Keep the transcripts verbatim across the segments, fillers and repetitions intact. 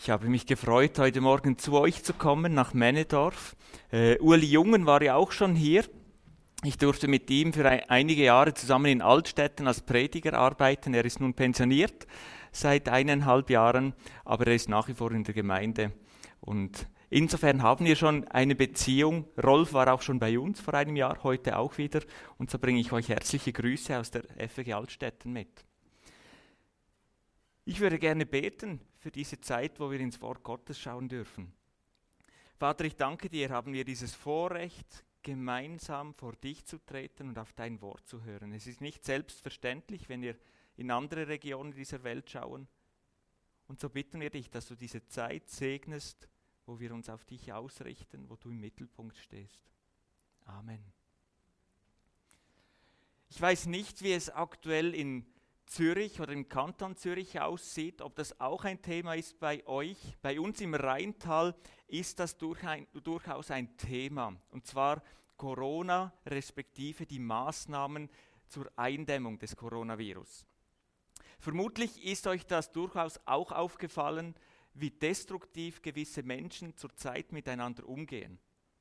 Ich habe mich gefreut, heute Morgen zu euch zu kommen, nach Männedorf. Äh, Uli Jungen war ja auch schon hier. Ich durfte mit ihm für ein, einige Jahre zusammen in Altstätten als Prediger arbeiten. Er ist nun pensioniert seit eineinhalb Jahren, aber er ist nach wie vor in der Gemeinde. Und insofern haben wir schon eine Beziehung. Rolf war auch schon bei uns vor einem Jahr, heute auch wieder. Und so bringe ich euch herzliche Grüße aus der F W G Altstätten mit. Ich würde gerne beten für diese Zeit, wo wir ins Wort Gottes schauen dürfen. Vater, ich danke dir, haben wir dieses Vorrecht, gemeinsam vor dich zu treten und auf dein Wort zu hören. Es ist nicht selbstverständlich, wenn wir in andere Regionen dieser Welt schauen. Und so bitten wir dich, dass du diese Zeit segnest, wo wir uns auf dich ausrichten, wo du im Mittelpunkt stehst. Amen. Ich weiß nicht, wie es aktuell in Zürich oder im Kanton Zürich aussieht, ob das auch ein Thema ist bei euch. Bei uns im Rheintal ist das durch ein, durchaus ein Thema, und zwar Corona respektive die Maßnahmen zur Eindämmung des Coronavirus. Vermutlich ist euch das durchaus auch aufgefallen, wie destruktiv gewisse Menschen zurzeit miteinander umgehen.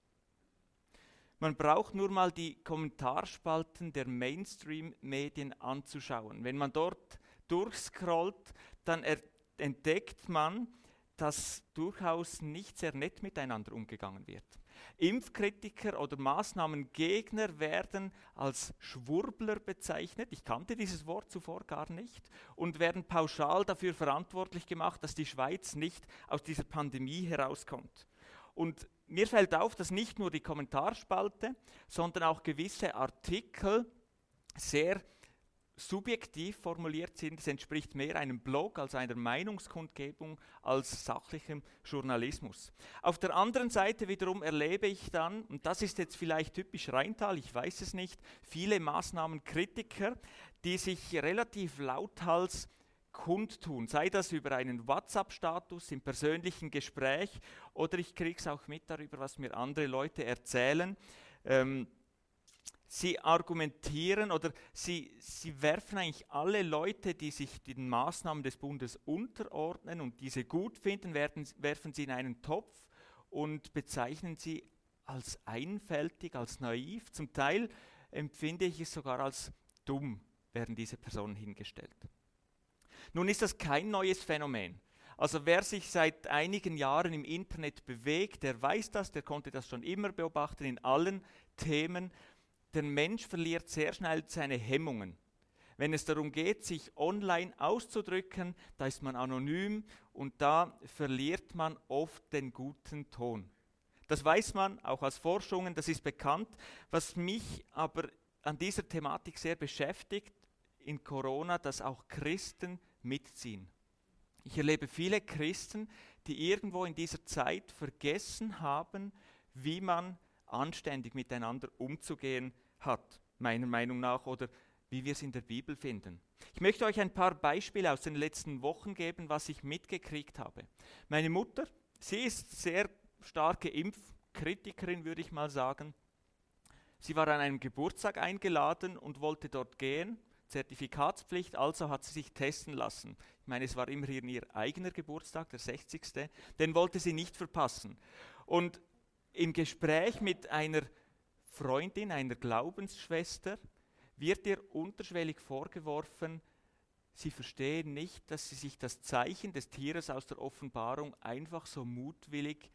Man braucht nur mal die Kommentarspalten der Mainstream-Medien anzuschauen. Wenn man dort durchscrollt, dann er- entdeckt man, dass durchaus nicht sehr nett miteinander umgegangen wird. Impfkritiker oder Maßnahmengegner werden als Schwurbler bezeichnet. Ich kannte dieses Wort zuvor gar nicht und werden pauschal dafür verantwortlich gemacht, dass die Schweiz nicht aus dieser Pandemie herauskommt. Und mir fällt auf, dass nicht nur die Kommentarspalte, sondern auch gewisse Artikel sehr subjektiv formuliert sind. Es entspricht mehr einem Blog als einer Meinungskundgebung als sachlichem Journalismus. Auf der anderen Seite wiederum erlebe ich dann, und das ist jetzt vielleicht typisch Rheintal, ich weiß es nicht, viele Maßnahmenkritiker, die sich relativ lauthals kundtun, sei das über einen WhatsApp-Status, im persönlichen Gespräch, oder ich kriege es auch mit darüber, was mir andere Leute erzählen. Ähm, sie argumentieren oder sie, sie werfen eigentlich alle Leute, die sich den Maßnahmen des Bundes unterordnen und diese gut finden, werden, werfen sie in einen Topf und bezeichnen sie als einfältig, als naiv. Zum Teil empfinde ich es sogar als dumm, werden diese Personen hingestellt. Nun ist das kein neues Phänomen. Also wer sich seit einigen Jahren im Internet bewegt, der weiß das, der konnte das schon immer beobachten in allen Themen. Der Mensch verliert sehr schnell seine Hemmungen. Wenn es darum geht, sich online auszudrücken, da ist man anonym und da verliert man oft den guten Ton. Das weiß man auch aus Forschungen, das ist bekannt. Was mich aber an dieser Thematik sehr beschäftigt in Corona, dass auch Christen mitziehen. Ich erlebe viele Christen, die irgendwo in dieser Zeit vergessen haben, wie man anständig miteinander umzugehen hat, meiner Meinung nach, oder wie wir es in der Bibel finden. Ich möchte euch ein paar Beispiele aus den letzten Wochen geben, was ich mitgekriegt habe. Meine Mutter, sie ist sehr starke Impfkritikerin, würde ich mal sagen. Sie war an einem Geburtstag eingeladen und wollte dort gehen. Zertifikatspflicht, also hat sie sich testen lassen. Ich meine, es war immerhin ihr eigener Geburtstag, der sechzigste Den wollte sie nicht verpassen. Und im Gespräch mit einer Freundin, einer Glaubensschwester, wird ihr unterschwellig vorgeworfen, sie verstehe nicht, dass sie sich das Zeichen des Tieres aus der Offenbarung einfach so mutwillig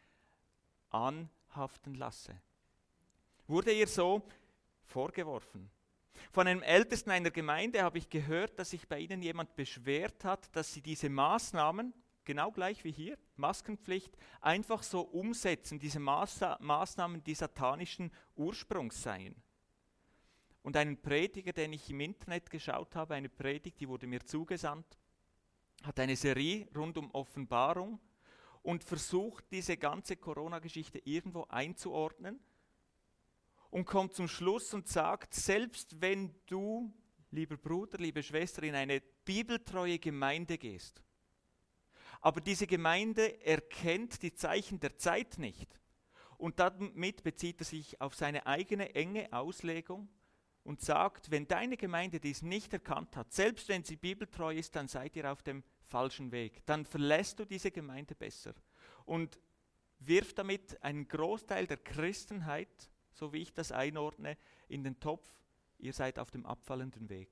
anhaften lasse. Wurde ihr so vorgeworfen. Von einem Ältesten einer Gemeinde habe ich gehört, dass sich bei ihnen jemand beschwert hat, dass sie diese Maßnahmen, genau gleich wie hier, Maskenpflicht, einfach so umsetzen, diese Maßna- Maßnahmen, die satanischen Ursprungs seien. Und einen Prediger, den ich im Internet geschaut habe, eine Predigt, die wurde mir zugesandt, hat eine Serie rund um Offenbarung und versucht, diese ganze Corona-Geschichte irgendwo einzuordnen. Und kommt zum Schluss und sagt, selbst wenn du, lieber Bruder, liebe Schwester, in eine bibeltreue Gemeinde gehst, aber diese Gemeinde erkennt die Zeichen der Zeit nicht und damit bezieht er sich auf seine eigene enge Auslegung und sagt, wenn deine Gemeinde dies nicht erkannt hat, selbst wenn sie bibeltreu ist, dann seid ihr auf dem falschen Weg, dann verlässt du diese Gemeinde besser und wirf damit einen Großteil der Christenheit, so wie ich das einordne, in den Topf, ihr seid auf dem abfallenden Weg.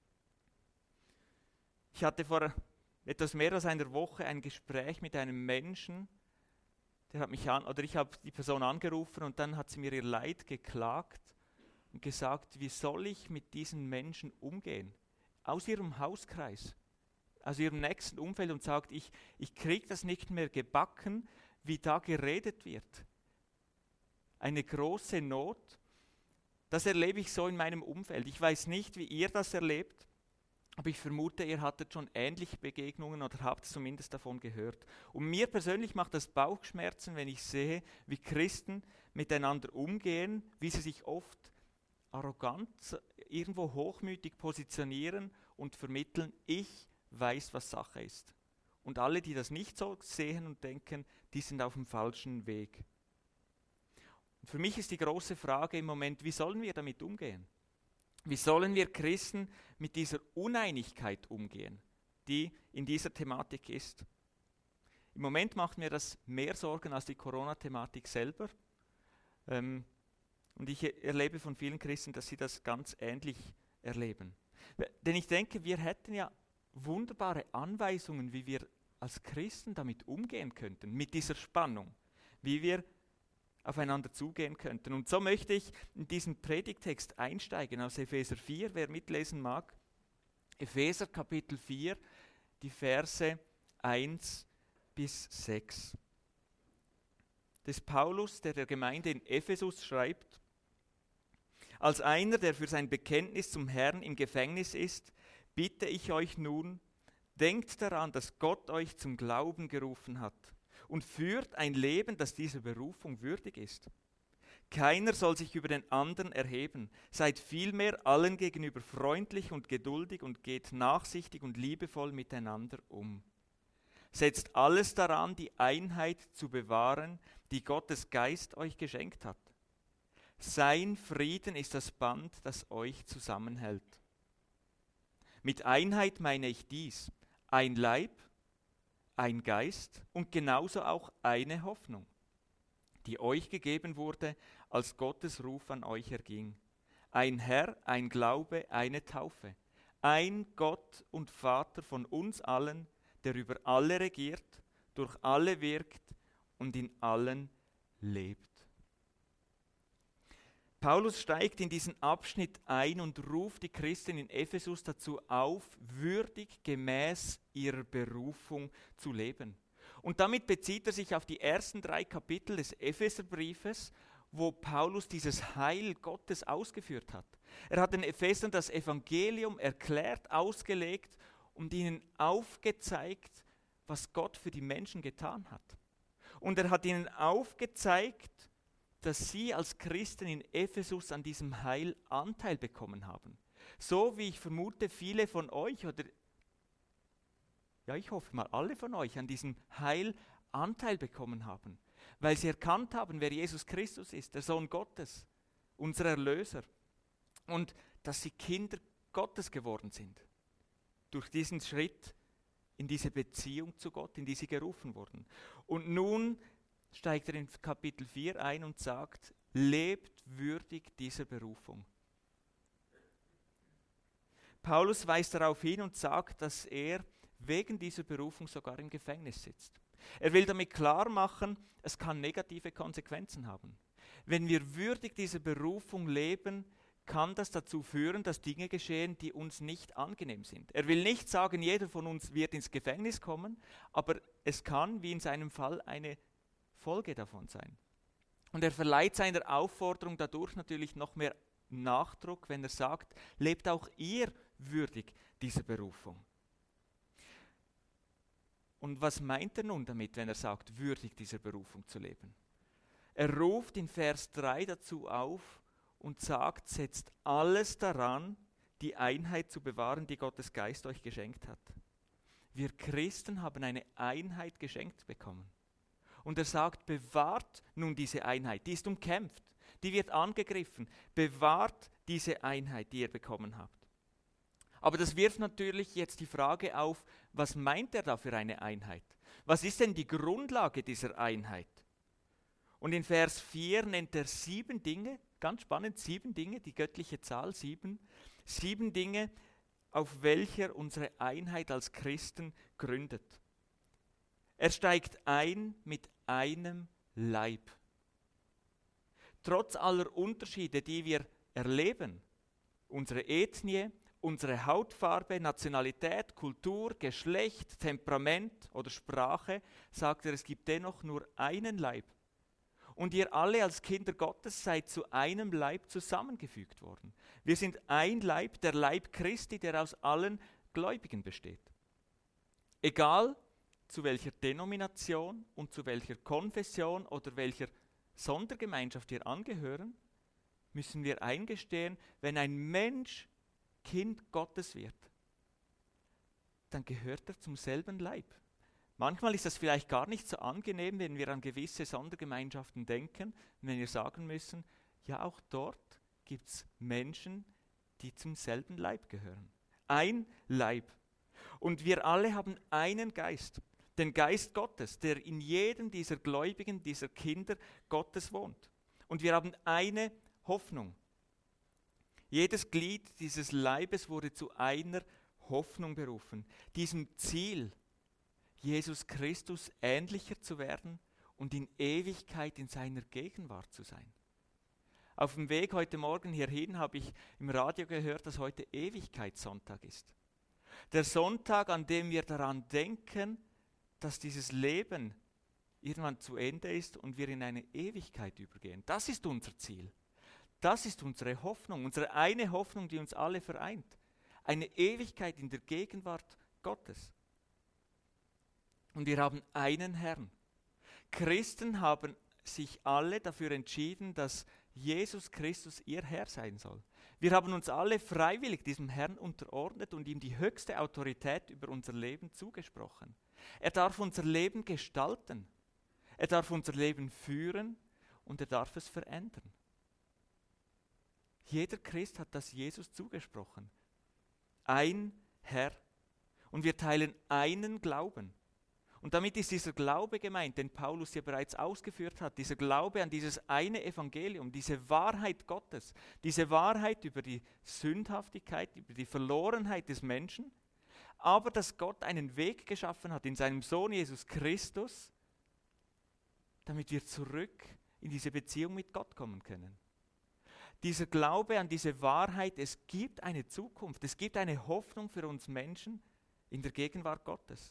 Ich hatte vor etwas mehr als einer Woche ein Gespräch mit einem Menschen, der hat mich an, oder ich habe die Person angerufen und dann hat sie mir ihr Leid geklagt und gesagt, wie soll ich mit diesen Menschen umgehen? Aus ihrem Hauskreis, aus ihrem nächsten Umfeld und sagt, ich, ich kriege das nicht mehr gebacken, wie da geredet wird. Eine große Not, das erlebe ich so in meinem Umfeld. Ich weiß nicht, wie ihr das erlebt, aber ich vermute, ihr hattet schon ähnliche Begegnungen oder habt zumindest davon gehört. Und mir persönlich macht das Bauchschmerzen, wenn ich sehe, wie Christen miteinander umgehen, wie sie sich oft arrogant, irgendwo hochmütig positionieren und vermitteln, ich weiß, was Sache ist. Und alle, die das nicht so sehen und denken, die sind auf dem falschen Weg. Und für mich ist die große Frage im Moment, wie sollen wir damit umgehen? Wie sollen wir Christen mit dieser Uneinigkeit umgehen, die in dieser Thematik ist? Im Moment macht mir das mehr Sorgen als die Corona-Thematik selber. Ähm, und ich erlebe von vielen Christen, dass sie das ganz ähnlich erleben. Denn ich denke, wir hätten ja wunderbare Anweisungen, wie wir als Christen damit umgehen könnten, mit dieser Spannung, wie wir aufeinander zugehen könnten. Und so möchte ich in diesen Predigtext einsteigen aus Epheser vier, wer mitlesen mag. Epheser Kapitel vier, die Verse eins bis sechs. Das ist Paulus, der der Gemeinde in Ephesus schreibt: Als einer, der für sein Bekenntnis zum Herrn im Gefängnis ist, bitte ich euch nun, denkt daran, dass Gott euch zum Glauben gerufen hat und führt ein Leben, das dieser Berufung würdig ist. Keiner soll sich über den anderen erheben, seid vielmehr allen gegenüber freundlich und geduldig und geht nachsichtig und liebevoll miteinander um. Setzt alles daran, die Einheit zu bewahren, die Gottes Geist euch geschenkt hat. Sein Frieden ist das Band, das euch zusammenhält. Mit Einheit meine ich dies: ein Leib, ein Geist und genauso auch eine Hoffnung, die euch gegeben wurde, als Gottes Ruf an euch erging. Ein Herr, ein Glaube, eine Taufe. Ein Gott und Vater von uns allen, der über alle regiert, durch alle wirkt und in allen lebt. Paulus steigt in diesen Abschnitt ein und ruft die Christen in Ephesus dazu auf, würdig gemäß ihrer Berufung zu leben. Und damit bezieht er sich auf die ersten drei Kapitel des Epheserbriefes, wo Paulus dieses Heil Gottes ausgeführt hat. Er hat den Ephesern das Evangelium erklärt, ausgelegt und ihnen aufgezeigt, was Gott für die Menschen getan hat. Und er hat ihnen aufgezeigt, dass sie als Christen in Ephesus an diesem Heil Anteil bekommen haben. So wie ich vermute, viele von euch, oder ja, ich hoffe mal alle von euch, an diesem Heil Anteil bekommen haben, weil sie erkannt haben, wer Jesus Christus ist, der Sohn Gottes, unser Erlöser, und dass sie Kinder Gottes geworden sind, durch diesen Schritt in diese Beziehung zu Gott, in die sie gerufen wurden. Und nun steigt er in Kapitel vier ein und sagt, lebt würdig dieser Berufung. Paulus weist darauf hin und sagt, dass er wegen dieser Berufung sogar im Gefängnis sitzt. Er will damit klar machen, es kann negative Konsequenzen haben. Wenn wir würdig dieser Berufung leben, kann das dazu führen, dass Dinge geschehen, die uns nicht angenehm sind. Er will nicht sagen, jeder von uns wird ins Gefängnis kommen, aber es kann, wie in seinem Fall, eine Folge davon sein. Und er verleiht seiner Aufforderung dadurch natürlich noch mehr Nachdruck, wenn er sagt, lebt auch ihr würdig dieser Berufung. Und was meint er nun damit, wenn er sagt, würdig dieser Berufung zu leben? Er ruft in Vers drei dazu auf und sagt, setzt alles daran, die Einheit zu bewahren, die Gottes Geist euch geschenkt hat. Wir Christen haben eine Einheit geschenkt bekommen. Und er sagt, bewahrt nun diese Einheit, die ist umkämpft, die wird angegriffen, bewahrt diese Einheit, die ihr bekommen habt. Aber das wirft natürlich jetzt die Frage auf, was meint er da für eine Einheit? Was ist denn die Grundlage dieser Einheit? Und in Vers vier nennt er sieben Dinge, ganz spannend, sieben Dinge, die göttliche Zahl sieben, sieben Dinge, auf welcher unsere Einheit als Christen gründet. Er steigt ein mit einem Leib. Trotz aller Unterschiede, die wir erleben, unsere Ethnie, unsere Hautfarbe, Nationalität, Kultur, Geschlecht, Temperament oder Sprache, sagt er, es gibt dennoch nur einen Leib. Und ihr alle als Kinder Gottes seid zu einem Leib zusammengefügt worden. Wir sind ein Leib, der Leib Christi, der aus allen Gläubigen besteht. Egal zu welcher Denomination und zu welcher Konfession oder welcher Sondergemeinschaft wir angehören, müssen wir eingestehen, wenn ein Mensch Kind Gottes wird, dann gehört er zum selben Leib. Manchmal ist das vielleicht gar nicht so angenehm, wenn wir an gewisse Sondergemeinschaften denken, wenn wir sagen müssen, ja, auch dort gibt es Menschen, die zum selben Leib gehören. Ein Leib. Und wir alle haben einen Geist, den Geist Gottes, der in jedem dieser Gläubigen, dieser Kinder Gottes wohnt. Und wir haben eine Hoffnung. Jedes Glied dieses Leibes wurde zu einer Hoffnung berufen, diesem Ziel, Jesus Christus ähnlicher zu werden und in Ewigkeit in seiner Gegenwart zu sein. Auf dem Weg heute Morgen hierhin habe ich im Radio gehört, dass heute Ewigkeitssonntag ist. Der Sonntag, an dem wir daran denken, dass dieses Leben irgendwann zu Ende ist und wir in eine Ewigkeit übergehen. Das ist unser Ziel. Das ist unsere Hoffnung, unsere eine Hoffnung, die uns alle vereint. Eine Ewigkeit in der Gegenwart Gottes. Und wir haben einen Herrn. Christen haben sich alle dafür entschieden, dass Jesus Christus ihr Herr sein soll. Wir haben uns alle freiwillig diesem Herrn unterordnet und ihm die höchste Autorität über unser Leben zugesprochen. Er darf unser Leben gestalten. Er darf unser Leben führen und er darf es verändern. Jeder Christ hat das Jesus zugesprochen. Ein Herr. Und wir teilen einen Glauben. Und damit ist dieser Glaube gemeint, den Paulus ja bereits ausgeführt hat, dieser Glaube an dieses eine Evangelium, diese Wahrheit Gottes, diese Wahrheit über die Sündhaftigkeit, über die Verlorenheit des Menschen, aber dass Gott einen Weg geschaffen hat in seinem Sohn Jesus Christus, damit wir zurück in diese Beziehung mit Gott kommen können. Dieser Glaube an diese Wahrheit, es gibt eine Zukunft, es gibt eine Hoffnung für uns Menschen in der Gegenwart Gottes.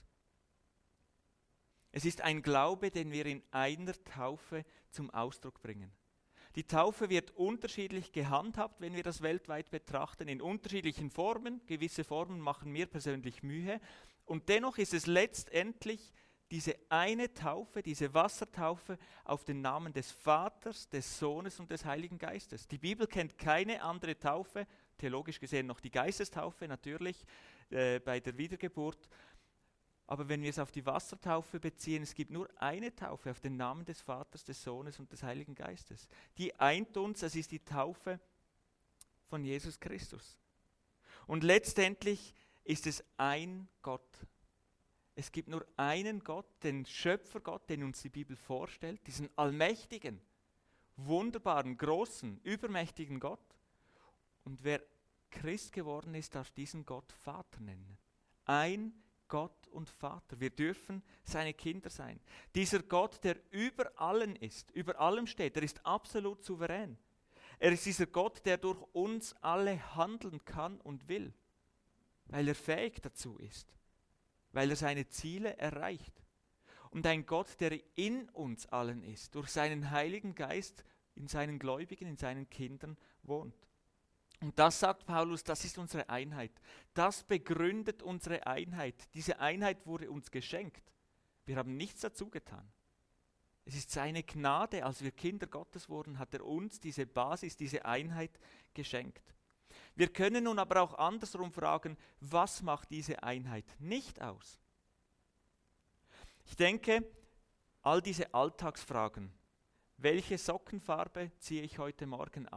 Es ist ein Glaube, den wir in einer Taufe zum Ausdruck bringen. Die Taufe wird unterschiedlich gehandhabt, wenn wir das weltweit betrachten, in unterschiedlichen Formen. Gewisse Formen machen mir persönlich Mühe. Und dennoch ist es letztendlich diese eine Taufe, diese Wassertaufe auf den Namen des Vaters, des Sohnes und des Heiligen Geistes. Die Bibel kennt keine andere Taufe, theologisch gesehen noch die Geistestaufe natürlich äh, bei der Wiedergeburt. Aber wenn wir es auf die Wassertaufe beziehen, es gibt nur eine Taufe auf den Namen des Vaters, des Sohnes und des Heiligen Geistes. Die eint uns, es ist die Taufe von Jesus Christus. Und letztendlich ist es ein Gott. Es gibt nur einen Gott, den Schöpfergott, den uns die Bibel vorstellt, diesen allmächtigen, wunderbaren, großen, übermächtigen Gott. Und wer Christ geworden ist, darf diesen Gott Vater nennen. Ein Gott und Vater. Wir dürfen seine Kinder sein. Dieser Gott, der über allen ist, über allem steht, er ist absolut souverän. Er ist dieser Gott, der durch uns alle handeln kann und will, weil er fähig dazu ist, weil er seine Ziele erreicht. Und ein Gott, der in uns allen ist, durch seinen Heiligen Geist, in seinen Gläubigen, in seinen Kindern wohnt. Und das sagt Paulus, das ist unsere Einheit. Das begründet unsere Einheit. Diese Einheit wurde uns geschenkt. Wir haben nichts dazu getan. Es ist seine Gnade, als wir Kinder Gottes wurden, hat er uns diese Basis, diese Einheit geschenkt. Wir können nun aber auch andersrum fragen, was macht diese Einheit nicht aus? Ich denke, all diese Alltagsfragen, welche Sockenfarbe ziehe ich heute Morgen an?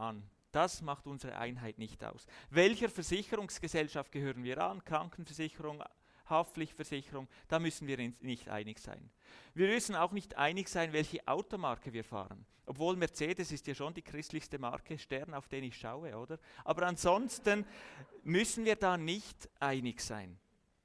Das macht unsere Einheit nicht aus. Welcher Versicherungsgesellschaft gehören wir an? Krankenversicherung, Haftpflichtversicherung, da müssen wir uns nicht einig sein. Wir müssen auch nicht einig sein, welche Automarke wir fahren. Obwohl Mercedes ist ja schon die christlichste Marke, Stern, auf den ich schaue, oder? Aber ansonsten müssen wir da nicht einig sein.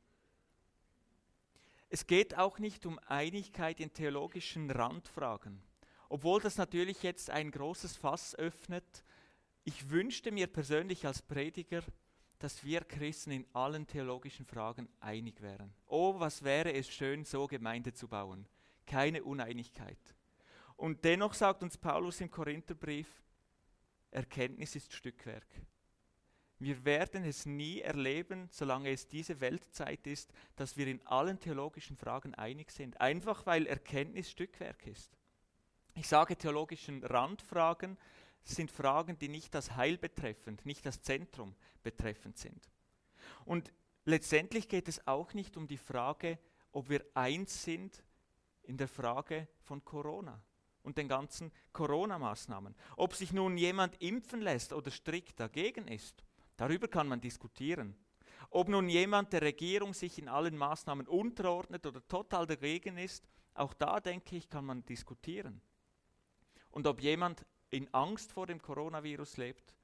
Es geht auch nicht um Einigkeit in theologischen Randfragen. Obwohl das natürlich jetzt ein großes Fass öffnet. Ich wünschte mir persönlich als Prediger, dass wir Christen in allen theologischen Fragen einig wären. Oh, was wäre es schön, so Gemeinde zu bauen. Keine Uneinigkeit. Und dennoch sagt uns Paulus im Korintherbrief, Erkenntnis ist Stückwerk. Wir werden es nie erleben, solange es diese Weltzeit ist, dass wir in allen theologischen Fragen einig sind. Einfach weil Erkenntnis Stückwerk ist. Ich sage theologischen Randfragen, das sind Fragen, die nicht das Heil betreffend, nicht das Zentrum betreffend sind. Und letztendlich geht es auch nicht um die Frage, ob wir eins sind in der Frage von Corona und den ganzen Corona-Maßnahmen. Ob sich nun jemand impfen lässt oder strikt dagegen ist, darüber kann man diskutieren. Ob nun jemand der Regierung sich in allen Maßnahmen unterordnet oder total dagegen ist, auch da denke ich, kann man diskutieren. Und ob jemand in Angst vor dem Coronavirus lebt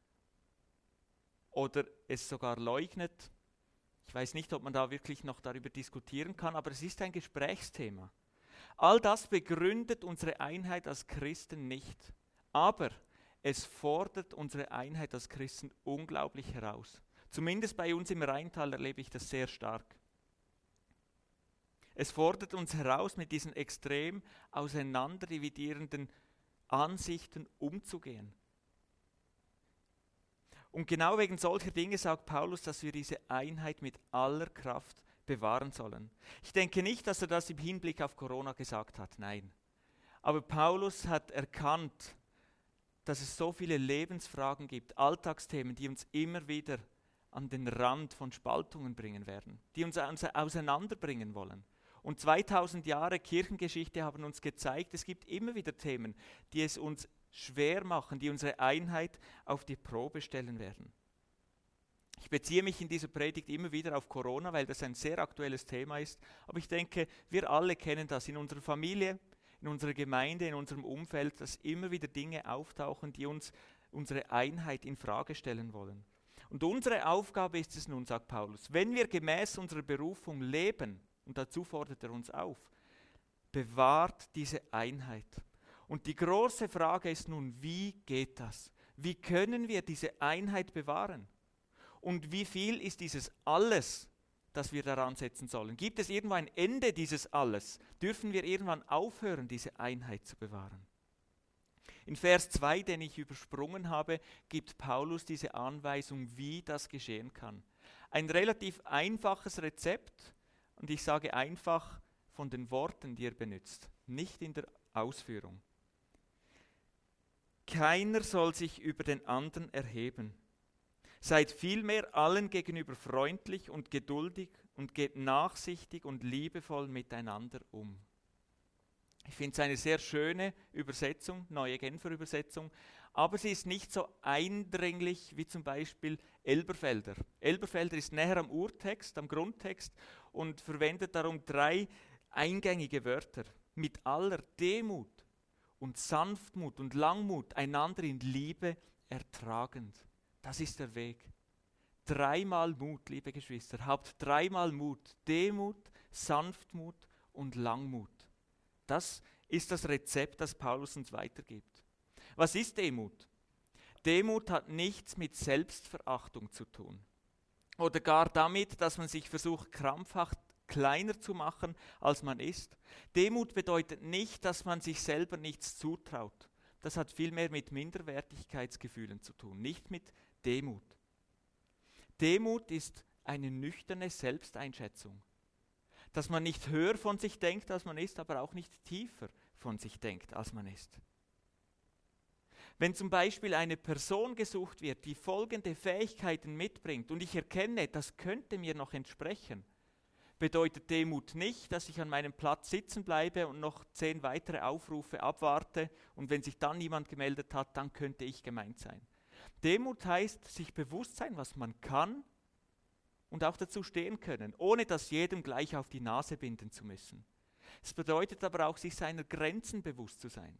oder es sogar leugnet. Ich weiß nicht, ob man da wirklich noch darüber diskutieren kann, aber es ist ein Gesprächsthema. All das begründet unsere Einheit als Christen nicht, aber es fordert unsere Einheit als Christen unglaublich heraus. Zumindest bei uns im Rheintal erlebe ich das sehr stark. Es fordert uns heraus, mit diesen extrem auseinanderdividierenden Ansichten umzugehen. Und genau wegen solcher Dinge sagt Paulus, dass wir diese Einheit mit aller Kraft bewahren sollen. Ich denke nicht, dass er das im Hinblick auf Corona gesagt hat, nein. Aber Paulus hat erkannt, dass es so viele Lebensfragen gibt, Alltagsthemen, die uns immer wieder an den Rand von Spaltungen bringen werden, die uns auseinanderbringen wollen. Und zweitausend Jahre Kirchengeschichte haben uns gezeigt, es gibt immer wieder Themen, die es uns schwer machen, die unsere Einheit auf die Probe stellen werden. Ich beziehe mich in dieser Predigt immer wieder auf Corona, weil das ein sehr aktuelles Thema ist. Aber ich denke, wir alle kennen das in unserer Familie, in unserer Gemeinde, in unserem Umfeld, dass immer wieder Dinge auftauchen, die uns unsere Einheit in Frage stellen wollen. Und unsere Aufgabe ist es nun, sagt Paulus, wenn wir gemäß unserer Berufung leben, und dazu fordert er uns auf, bewahrt diese Einheit. Und die große Frage ist nun, wie geht das? Wie können wir diese Einheit bewahren? Und wie viel ist dieses Alles, das wir daran setzen sollen? Gibt es irgendwo ein Ende dieses Alles? Dürfen wir irgendwann aufhören, diese Einheit zu bewahren? In Vers zwei, den ich übersprungen habe, gibt Paulus diese Anweisung, wie das geschehen kann. Ein relativ einfaches Rezept, und ich sage einfach von den Worten, die er benutzt, nicht in der Ausführung. Keiner soll sich über den anderen erheben. Seid vielmehr allen gegenüber freundlich und geduldig und geht nachsichtig und liebevoll miteinander um. Ich finde es eine sehr schöne Übersetzung, neue Genfer Übersetzung, aber sie ist nicht so eindringlich wie zum Beispiel Elberfelder. Elberfelder ist näher am Urtext, am Grundtext und verwendet darum drei eingängige Wörter. Mit aller Demut und Sanftmut und Langmut einander in Liebe ertragend. Das ist der Weg. Dreimal Mut, liebe Geschwister. Habt dreimal Mut. Demut, Sanftmut und Langmut. Das ist das Rezept, das Paulus uns weitergibt. Was ist Demut? Demut hat nichts mit Selbstverachtung zu tun. Oder gar damit, dass man sich versucht, krampfhaft kleiner zu machen, als man ist. Demut bedeutet nicht, dass man sich selber nichts zutraut. Das hat vielmehr mit Minderwertigkeitsgefühlen zu tun, nicht mit Demut. Demut ist eine nüchterne Selbsteinschätzung. Dass man nicht höher von sich denkt, als man ist, aber auch nicht tiefer von sich denkt, als man ist. Wenn zum Beispiel eine Person gesucht wird, die folgende Fähigkeiten mitbringt und ich erkenne, das könnte mir noch entsprechen, bedeutet Demut nicht, dass ich an meinem Platz sitzen bleibe und noch zehn weitere Aufrufe abwarte und wenn sich dann niemand gemeldet hat, dann könnte ich gemeint sein. Demut heißt, sich bewusst sein, was man kann und auch dazu stehen können, ohne das jedem gleich auf die Nase binden zu müssen. Es bedeutet aber auch, sich seiner Grenzen bewusst zu sein.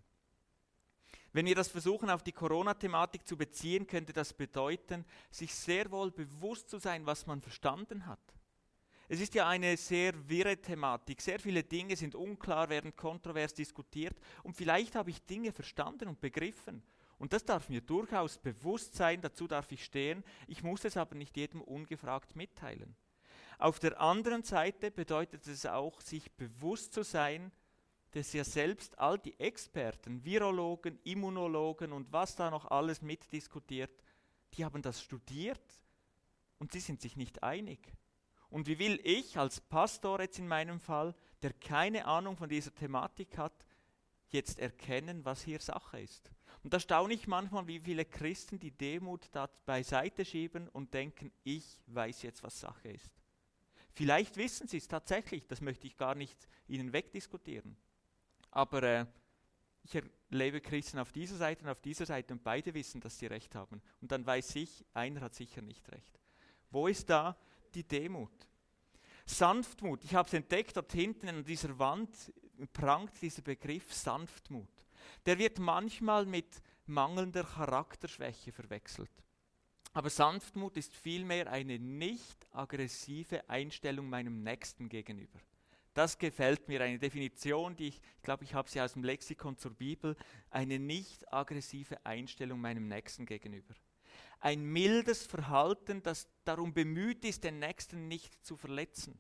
Wenn wir das versuchen, auf die Corona-Thematik zu beziehen, könnte das bedeuten, sich sehr wohl bewusst zu sein, was man verstanden hat. Es ist ja eine sehr wirre Thematik. Sehr viele Dinge sind unklar, werden kontrovers diskutiert. Und vielleicht habe ich Dinge verstanden und begriffen. Und das darf mir durchaus bewusst sein, dazu darf ich stehen. Ich muss es aber nicht jedem ungefragt mitteilen. Auf der anderen Seite bedeutet es auch, sich bewusst zu sein, dass ja selbst all die Experten, Virologen, Immunologen und was da noch alles mitdiskutiert, die haben das studiert und sie sind sich nicht einig. Und wie will ich als Pastor jetzt in meinem Fall, der keine Ahnung von dieser Thematik hat, jetzt erkennen, was hier Sache ist? Und da staune ich manchmal, wie viele Christen die Demut da beiseite schieben und denken, ich weiß jetzt, was Sache ist. Vielleicht wissen sie es tatsächlich, das möchte ich gar nicht ihnen wegdiskutieren. Aber äh, ich erlebe Christen auf dieser Seite und auf dieser Seite und beide wissen, dass sie recht haben. Und dann weiß ich, einer hat sicher nicht recht. Wo ist da die Demut? Sanftmut, ich habe es entdeckt, dort hinten an dieser Wand prangt dieser Begriff Sanftmut. Der wird manchmal mit mangelnder Charakterschwäche verwechselt. Aber Sanftmut ist vielmehr eine nicht aggressive Einstellung meinem Nächsten gegenüber. Das gefällt mir, eine Definition, die ich, ich glaube, ich habe sie aus dem Lexikon zur Bibel, eine nicht aggressive Einstellung meinem Nächsten gegenüber. Ein mildes Verhalten, das darum bemüht ist, den Nächsten nicht zu verletzen.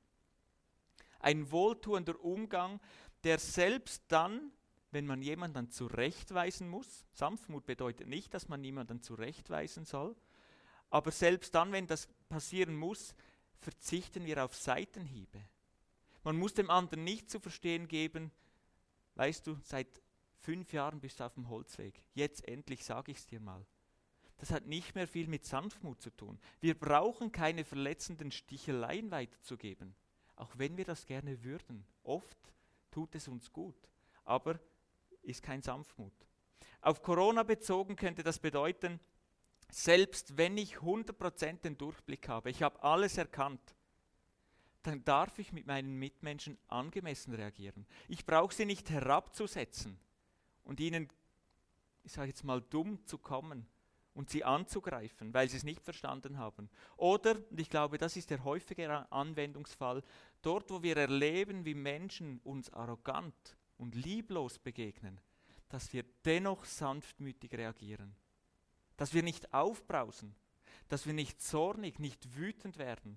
Ein wohltuender Umgang, der selbst dann, wenn man jemanden zurechtweisen muss, Sanftmut bedeutet nicht, dass man niemanden zurechtweisen soll, aber selbst dann, wenn das passieren muss, verzichten wir auf Seitenhiebe. Man muss dem anderen nicht zu verstehen geben, weißt du, seit fünf Jahren bist du auf dem Holzweg, jetzt endlich sage ich es dir mal. Das hat nicht mehr viel mit Sanftmut zu tun. Wir brauchen keine verletzenden Sticheleien weiterzugeben, auch wenn wir das gerne würden. Oft tut es uns gut, aber ist kein Sanftmut. Auf Corona bezogen könnte das bedeuten, selbst wenn ich hundert Prozent den Durchblick habe, ich habe alles erkannt, dann darf ich mit meinen Mitmenschen angemessen reagieren. Ich brauche sie nicht herabzusetzen und ihnen, ich sage jetzt mal, dumm zu kommen und sie anzugreifen, weil sie es nicht verstanden haben. Oder, und ich glaube, das ist der häufigere Anwendungsfall, dort, wo wir erleben, wie Menschen uns arrogant und lieblos begegnen, dass wir dennoch sanftmütig reagieren. Dass wir nicht aufbrausen, dass wir nicht zornig, nicht wütend werden,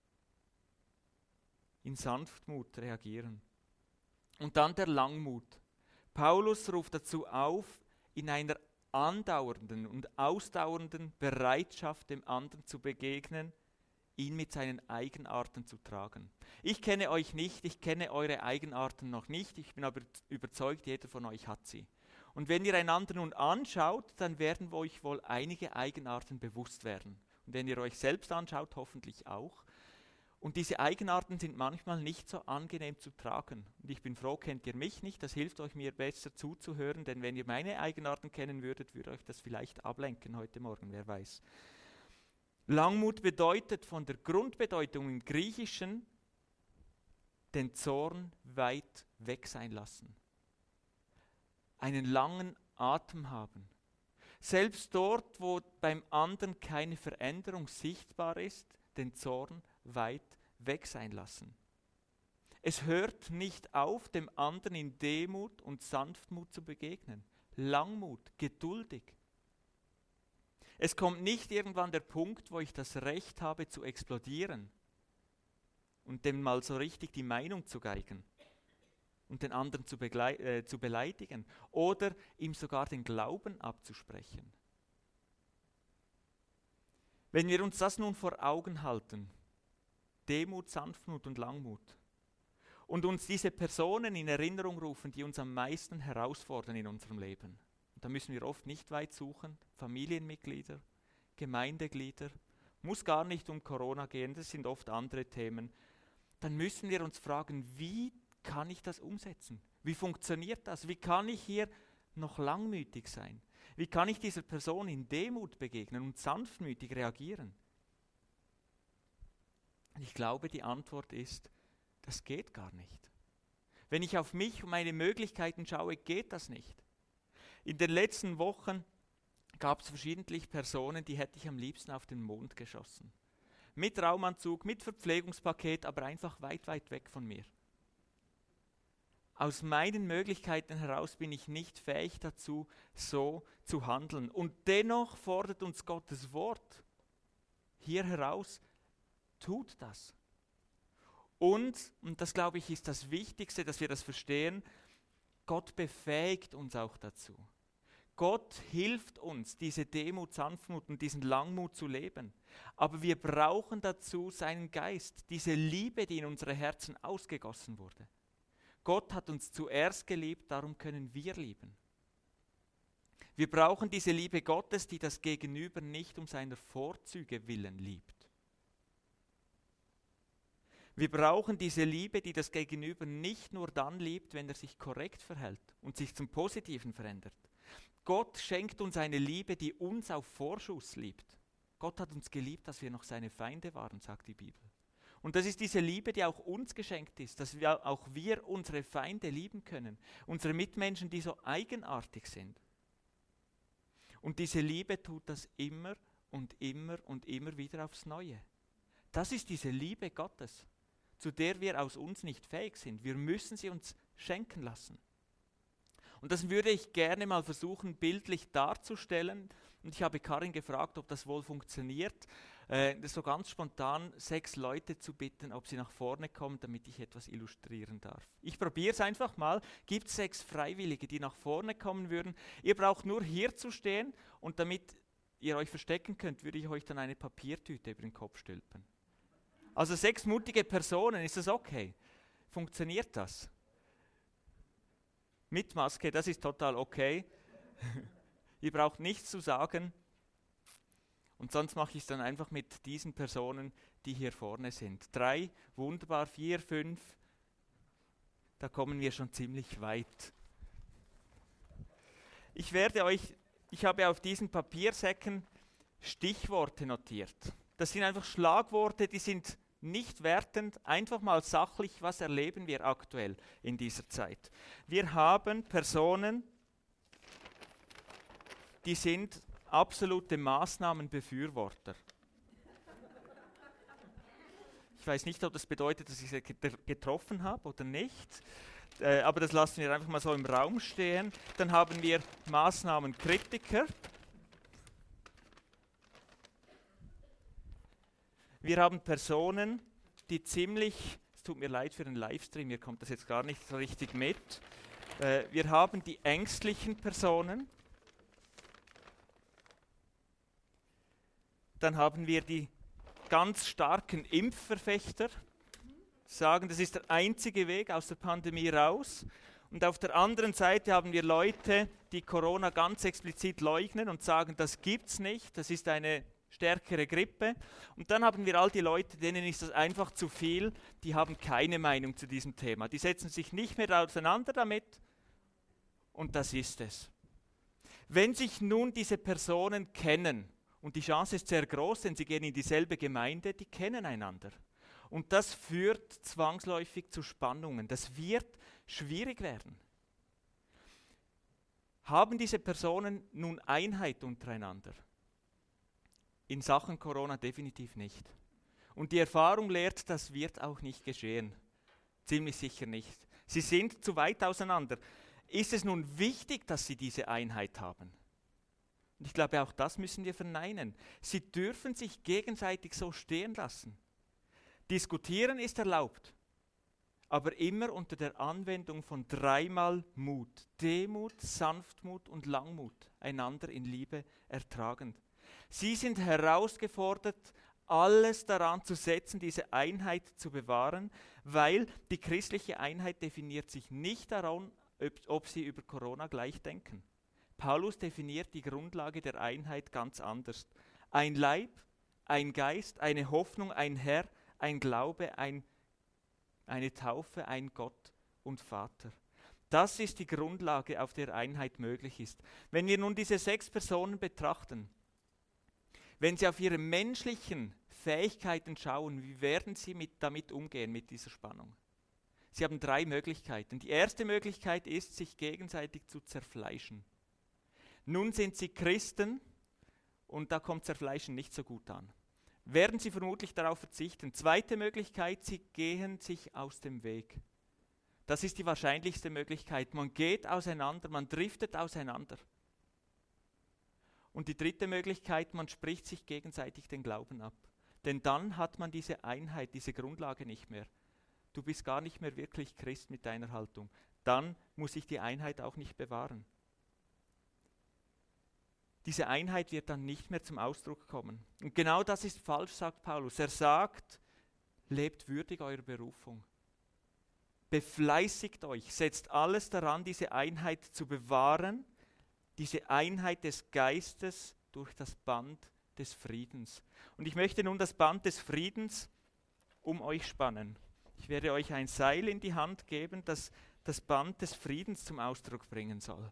in Sanftmut reagieren. Und dann der Langmut. Paulus ruft dazu auf, in einer andauernden und ausdauernden Bereitschaft dem anderen zu begegnen, ihn mit seinen Eigenarten zu tragen. Ich kenne euch nicht, ich kenne eure Eigenarten noch nicht, ich bin aber überzeugt, jeder von euch hat sie. Und wenn ihr einander nun anschaut, dann werden euch wohl einige Eigenarten bewusst werden. Und wenn ihr euch selbst anschaut, hoffentlich auch. Und diese Eigenarten sind manchmal nicht so angenehm zu tragen. Und ich bin froh, kennt ihr mich nicht, das hilft euch, mir besser zuzuhören, denn wenn ihr meine Eigenarten kennen würdet, würde euch das vielleicht ablenken heute Morgen, wer weiß. Langmut bedeutet von der Grundbedeutung im Griechischen den Zorn weit weg sein lassen. Einen langen Atem haben. Selbst dort, wo beim anderen keine Veränderung sichtbar ist, den Zorn weit weg sein lassen. Es hört nicht auf, dem anderen in Demut und Sanftmut zu begegnen. Langmut, geduldig. Es kommt nicht irgendwann der Punkt, wo ich das Recht habe zu explodieren und dem mal so richtig die Meinung zu geigen und den anderen zu, beglei- äh, zu beleidigen oder ihm sogar den Glauben abzusprechen. Wenn wir uns das nun vor Augen halten, Demut, Sanftmut und Langmut, und uns diese Personen in Erinnerung rufen, die uns am meisten herausfordern in unserem Leben, und da müssen wir oft nicht weit suchen, Familienmitglieder, Gemeindeglieder, muss gar nicht um Corona gehen, das sind oft andere Themen, dann müssen wir uns fragen, wie kann ich das umsetzen? Wie funktioniert das? Wie kann ich hier noch langmütig sein? Wie kann ich dieser Person in Demut begegnen und sanftmütig reagieren? Und ich glaube, die Antwort ist, das geht gar nicht. Wenn ich auf mich und meine Möglichkeiten schaue, geht das nicht. In den letzten Wochen gab es verschiedentlich Personen, die hätte ich am liebsten auf den Mond geschossen. Mit Raumanzug, mit Verpflegungspaket, aber einfach weit, weit weg von mir. Aus meinen Möglichkeiten heraus bin ich nicht fähig dazu, so zu handeln. Und dennoch fordert uns Gottes Wort hier heraus, tut das. Und, und das glaube ich ist das Wichtigste, dass wir das verstehen, Gott befähigt uns auch dazu. Gott hilft uns, diese Demut, Sanftmut und diesen Langmut zu leben. Aber wir brauchen dazu seinen Geist, diese Liebe, die in unsere Herzen ausgegossen wurde. Gott hat uns zuerst geliebt, darum können wir lieben. Wir brauchen diese Liebe Gottes, die das Gegenüber nicht um seiner Vorzüge willen liebt. Wir brauchen diese Liebe, die das Gegenüber nicht nur dann liebt, wenn er sich korrekt verhält und sich zum Positiven verändert. Gott schenkt uns eine Liebe, die uns auf Vorschuss liebt. Gott hat uns geliebt, dass wir noch seine Feinde waren, sagt die Bibel. Und das ist diese Liebe, die auch uns geschenkt ist, dass wir, auch wir unsere Feinde lieben können, unsere Mitmenschen, die so eigenartig sind. Und diese Liebe tut das immer und immer und immer wieder aufs Neue. Das ist diese Liebe Gottes, zu der wir aus uns nicht fähig sind. Wir müssen sie uns schenken lassen. Und das würde ich gerne mal versuchen, bildlich darzustellen. Und ich habe Karin gefragt, ob das wohl funktioniert, äh, so ganz spontan sechs Leute zu bitten, ob sie nach vorne kommen, damit ich etwas illustrieren darf. Ich probiere es einfach mal. Gibt sechs Freiwillige, die nach vorne kommen würden. Ihr braucht nur hier zu stehen und damit ihr euch verstecken könnt, würde ich euch dann eine Papiertüte über den Kopf stülpen. Also sechs mutige Personen, ist das okay? Funktioniert das? Mit Maske, das ist total okay. Ihr braucht nichts zu sagen. Und sonst mache ich es dann einfach mit diesen Personen, die hier vorne sind. Drei, wunderbar, vier, fünf. Da kommen wir schon ziemlich weit. Ich werde euch, ich habe auf diesen Papiersäcken Stichworte notiert. Das sind einfach Schlagworte, die sind nicht wertend, einfach mal sachlich, was erleben wir aktuell in dieser Zeit. Wir haben Personen, die sind absolute Maßnahmenbefürworter. Ich weiß nicht, ob das bedeutet, dass ich sie getroffen habe oder nicht, äh, aber das lassen wir einfach mal so im Raum stehen. Dann haben wir Maßnahmenkritiker. Wir haben Personen, die ziemlich, es tut mir leid für den Livestream, mir kommt das jetzt gar nicht so richtig mit. Äh, wir haben die ängstlichen Personen. Dann haben wir die ganz starken Impfverfechter, sagen, das ist der einzige Weg aus der Pandemie raus. Und auf der anderen Seite haben wir Leute, die Corona ganz explizit leugnen und sagen, das gibt's nicht, das ist eine stärkere Grippe. Und dann haben wir all die Leute, denen ist das einfach zu viel, die haben keine Meinung zu diesem Thema. Die setzen sich nicht mehr auseinander damit und das ist es. Wenn sich nun diese Personen kennen, und die Chance ist sehr groß, denn sie gehen in dieselbe Gemeinde, die kennen einander. Und das führt zwangsläufig zu Spannungen. Das wird schwierig werden. Haben diese Personen nun Einheit untereinander? In Sachen Corona definitiv nicht. Und die Erfahrung lehrt, das wird auch nicht geschehen. Ziemlich sicher nicht. Sie sind zu weit auseinander. Ist es nun wichtig, dass sie diese Einheit haben? Und ich glaube, auch das müssen wir verneinen. Sie dürfen sich gegenseitig so stehen lassen. Diskutieren ist erlaubt, aber immer unter der Anwendung von dreimal Mut. Demut, Sanftmut und Langmut, einander in Liebe ertragend. Sie sind herausgefordert, alles daran zu setzen, diese Einheit zu bewahren, weil die christliche Einheit definiert sich nicht daran, ob, ob sie über Corona gleich denken. Paulus definiert die Grundlage der Einheit ganz anders. Ein Leib, ein Geist, eine Hoffnung, ein Herr, ein Glaube, ein, eine Taufe, ein Gott und Vater. Das ist die Grundlage, auf der Einheit möglich ist. Wenn wir nun diese sechs Personen betrachten, wenn sie auf ihre menschlichen Fähigkeiten schauen, wie werden sie mit, damit umgehen, mit dieser Spannung? Sie haben drei Möglichkeiten. Die erste Möglichkeit ist, sich gegenseitig zu zerfleischen. Nun sind sie Christen und da kommt Zerfleischen nicht so gut an. Werden sie vermutlich darauf verzichten. Zweite Möglichkeit, sie gehen sich aus dem Weg. Das ist die wahrscheinlichste Möglichkeit. Man geht auseinander, man driftet auseinander. Und die dritte Möglichkeit, man spricht sich gegenseitig den Glauben ab. Denn dann hat man diese Einheit, diese Grundlage nicht mehr. Du bist gar nicht mehr wirklich Christ mit deiner Haltung. Dann muss ich die Einheit auch nicht bewahren. Diese Einheit wird dann nicht mehr zum Ausdruck kommen. Und genau das ist falsch, sagt Paulus. Er sagt, lebt würdig eurer Berufung. Befleißigt euch, setzt alles daran, diese Einheit zu bewahren, diese Einheit des Geistes durch das Band des Friedens. Und ich möchte nun das Band des Friedens um euch spannen. Ich werde euch ein Seil in die Hand geben, das das Band des Friedens zum Ausdruck bringen soll.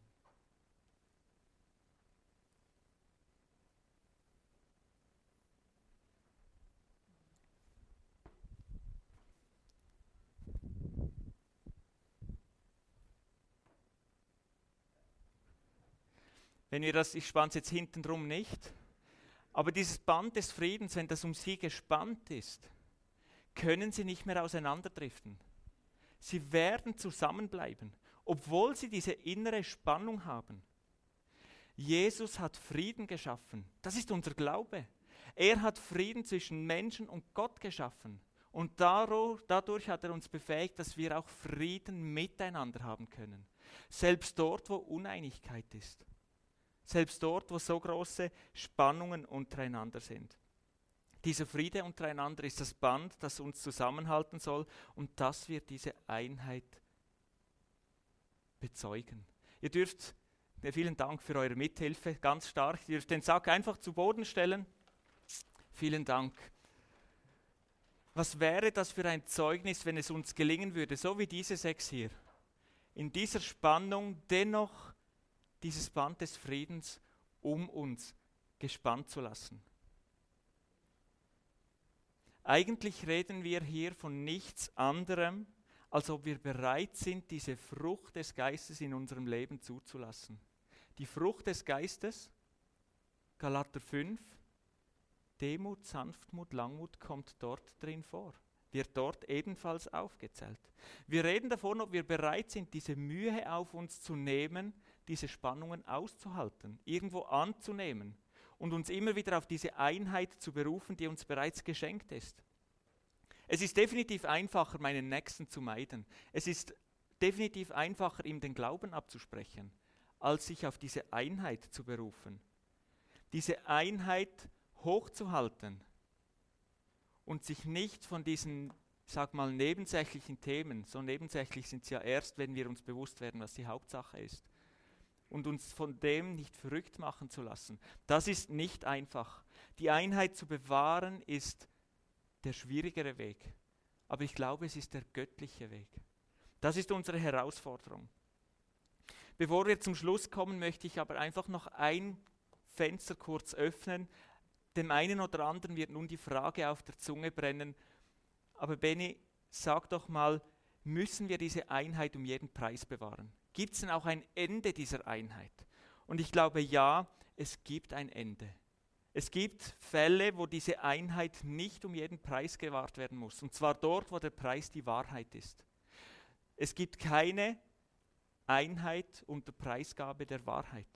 Wenn wir das, ich spanne es jetzt hinten drum nicht, aber dieses Band des Friedens, wenn das um sie gespannt ist, können sie nicht mehr auseinanderdriften. Sie werden zusammenbleiben, obwohl sie diese innere Spannung haben. Jesus hat Frieden geschaffen. Das ist unser Glaube. Er hat Frieden zwischen Menschen und Gott geschaffen. Und dadurch hat er uns befähigt, dass wir auch Frieden miteinander haben können. Selbst dort, wo Uneinigkeit ist. Selbst dort, wo so große Spannungen untereinander sind. Dieser Friede untereinander ist das Band, das uns zusammenhalten soll und das wird diese Einheit bezeugen. Ihr dürft, vielen Dank für eure Mithilfe, ganz stark, ihr dürft den Sack einfach zu Boden stellen. Vielen Dank. Was wäre das für ein Zeugnis, wenn es uns gelingen würde, so wie diese sechs hier, in dieser Spannung dennoch dieses Band des Friedens um uns gespannt zu lassen. Eigentlich reden wir hier von nichts anderem, als ob wir bereit sind, diese Frucht des Geistes in unserem Leben zuzulassen. Die Frucht des Geistes, Galater fünf, Demut, Sanftmut, Langmut kommt dort drin vor, wird dort ebenfalls aufgezählt. Wir reden davon, ob wir bereit sind, diese Mühe auf uns zu nehmen, diese Spannungen auszuhalten, irgendwo anzunehmen und uns immer wieder auf diese Einheit zu berufen, die uns bereits geschenkt ist. Es ist definitiv einfacher, meinen Nächsten zu meiden. Es ist definitiv einfacher, ihm den Glauben abzusprechen, als sich auf diese Einheit zu berufen. Diese Einheit hochzuhalten und sich nicht von diesen, ich sag mal, nebensächlichen Themen, so nebensächlich sind sie ja erst, wenn wir uns bewusst werden, was die Hauptsache ist, und uns von dem nicht verrückt machen zu lassen. Das ist nicht einfach. Die Einheit zu bewahren ist der schwierigere Weg. Aber ich glaube, es ist der göttliche Weg. Das ist unsere Herausforderung. Bevor wir zum Schluss kommen, möchte ich aber einfach noch ein Fenster kurz öffnen. Dem einen oder anderen wird nun die Frage auf der Zunge brennen, aber Benny, sag doch mal, müssen wir diese Einheit um jeden Preis bewahren? Gibt es denn auch ein Ende dieser Einheit? Und ich glaube, ja, es gibt ein Ende. Es gibt Fälle, wo diese Einheit nicht um jeden Preis gewahrt werden muss. Und zwar dort, wo der Preis die Wahrheit ist. Es gibt keine Einheit unter Preisgabe der Wahrheit.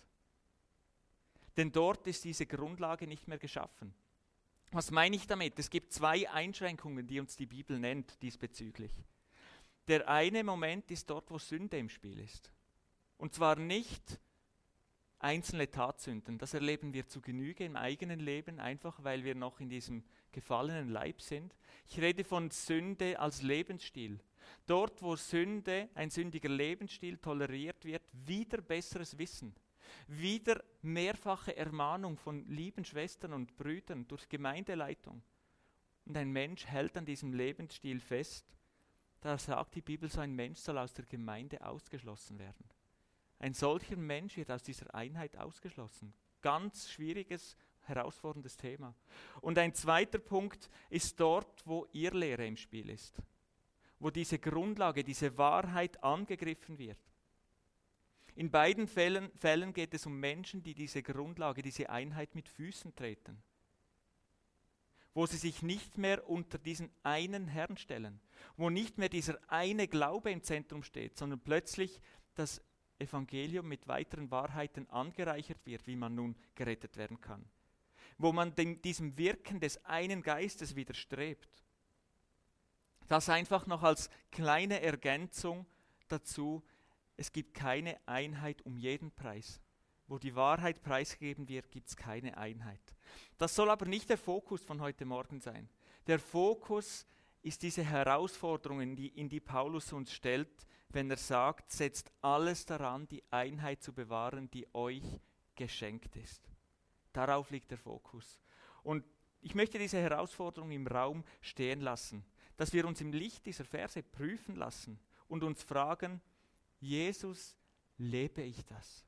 Denn dort ist diese Grundlage nicht mehr geschaffen. Was meine ich damit? Es gibt zwei Einschränkungen, die uns die Bibel nennt diesbezüglich. Der eine Moment ist dort, wo Sünde im Spiel ist. Und zwar nicht einzelne Tatsünden. Das erleben wir zu Genüge im eigenen Leben, einfach weil wir noch in diesem gefallenen Leib sind. Ich rede von Sünde als Lebensstil. Dort, wo Sünde, ein sündiger Lebensstil toleriert wird, wieder besseres Wissen. Wieder mehrfache Ermahnung von lieben Schwestern und Brüdern durch Gemeindeleitung. Und ein Mensch hält an diesem Lebensstil fest, da sagt die Bibel, so ein Mensch soll aus der Gemeinde ausgeschlossen werden. Ein solcher Mensch wird aus dieser Einheit ausgeschlossen. Ganz schwieriges, herausforderndes Thema. Und ein zweiter Punkt ist dort, wo Irrlehre im Spiel ist, wo diese Grundlage, diese Wahrheit angegriffen wird. In beiden Fällen, Fällen geht es um Menschen, die diese Grundlage, diese Einheit mit Füßen treten, wo sie sich nicht mehr unter diesen einen Herrn stellen, wo nicht mehr dieser eine Glaube im Zentrum steht, sondern plötzlich das Evangelium mit weiteren Wahrheiten angereichert wird, wie man nun gerettet werden kann, wo man dem, diesem Wirken des einen Geistes widerstrebt. Das einfach noch als kleine Ergänzung dazu: Es gibt keine Einheit um jeden Preis. Wo die Wahrheit preisgegeben wird, gibt es keine Einheit. Das soll aber nicht der Fokus von heute Morgen sein. Der Fokus ist diese Herausforderung, in die, in die Paulus uns stellt, wenn er sagt, setzt alles daran, die Einheit zu bewahren, die euch geschenkt ist. Darauf liegt der Fokus. Und ich möchte diese Herausforderung im Raum stehen lassen, dass wir uns im Licht dieser Verse prüfen lassen und uns fragen: Jesus, lebe ich das?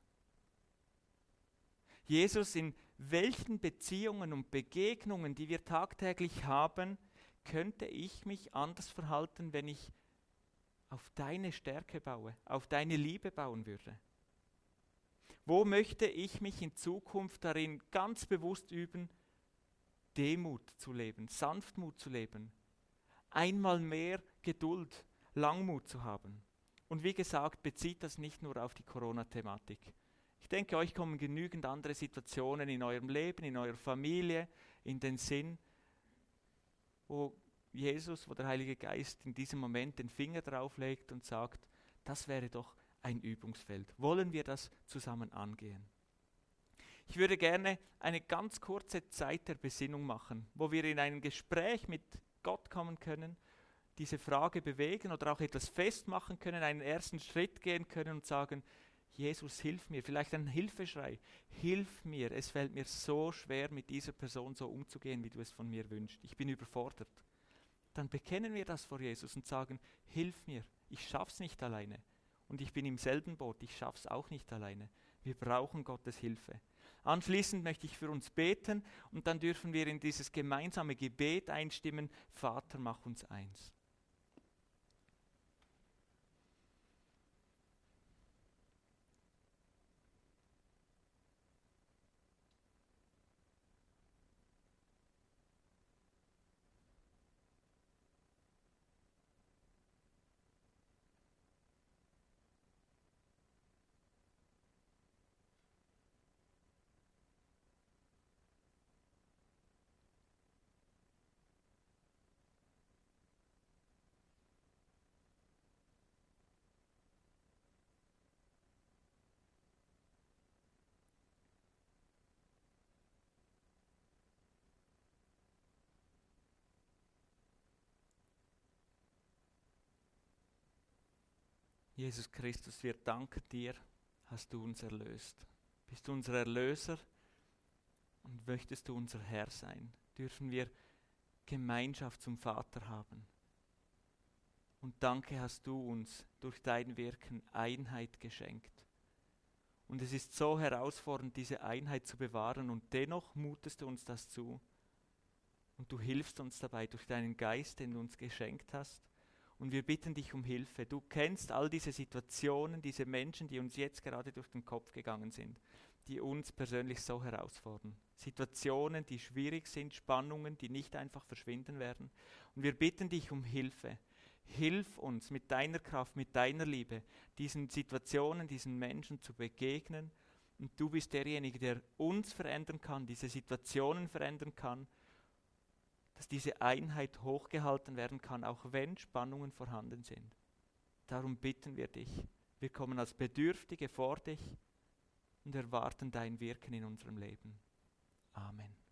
Jesus, in welchen Beziehungen und Begegnungen, die wir tagtäglich haben, könnte ich mich anders verhalten, wenn ich auf deine Stärke baue, auf deine Liebe bauen würde? Wo möchte ich mich in Zukunft darin ganz bewusst üben, Demut zu leben, Sanftmut zu leben, einmal mehr Geduld, Langmut zu haben? Und wie gesagt, bezieht das nicht nur auf die Corona-Thematik. Ich denke, euch kommen genügend andere Situationen in eurem Leben, in eurer Familie, in den Sinn, wo Jesus, wo der Heilige Geist in diesem Moment den Finger drauf legt und sagt, das wäre doch ein Übungsfeld. Wollen wir das zusammen angehen? Ich würde gerne eine ganz kurze Zeit der Besinnung machen, wo wir in ein Gespräch mit Gott kommen können, diese Frage bewegen oder auch etwas festmachen können, einen ersten Schritt gehen können und sagen: Jesus, hilf mir, vielleicht ein Hilfeschrei, hilf mir, es fällt mir so schwer, mit dieser Person so umzugehen, wie du es von mir wünschst. Ich bin überfordert. Dann bekennen wir das vor Jesus und sagen: Hilf mir, ich schaff's nicht alleine. Und ich bin im selben Boot, ich schaff's auch nicht alleine. Wir brauchen Gottes Hilfe. Anschließend möchte ich für uns beten und dann dürfen wir in dieses gemeinsame Gebet einstimmen: Vater, mach uns eins. Jesus Christus, wir danken dir, hast du uns erlöst. Bist du unser Erlöser und möchtest du unser Herr sein? Dürfen wir Gemeinschaft zum Vater haben. Und danke, hast du uns durch dein Wirken Einheit geschenkt. Und es ist so herausfordernd, diese Einheit zu bewahren, und dennoch mutest du uns das zu. Und du hilfst uns dabei durch deinen Geist, den du uns geschenkt hast. Und wir bitten dich um Hilfe. Du kennst all diese Situationen, diese Menschen, die uns jetzt gerade durch den Kopf gegangen sind, die uns persönlich so herausfordern. Situationen, die schwierig sind, Spannungen, die nicht einfach verschwinden werden. Und wir bitten dich um Hilfe. Hilf uns mit deiner Kraft, mit deiner Liebe, diesen Situationen, diesen Menschen zu begegnen. Und du bist derjenige, der uns verändern kann, diese Situationen verändern kann, dass diese Einheit hochgehalten werden kann, auch wenn Spannungen vorhanden sind. Darum bitten wir dich. Wir kommen als Bedürftige vor dich und erwarten dein Wirken in unserem Leben. Amen.